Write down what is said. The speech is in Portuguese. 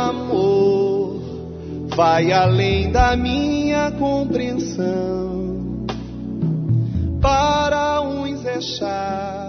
amor vai além da minha compreensão. Para uns é chato,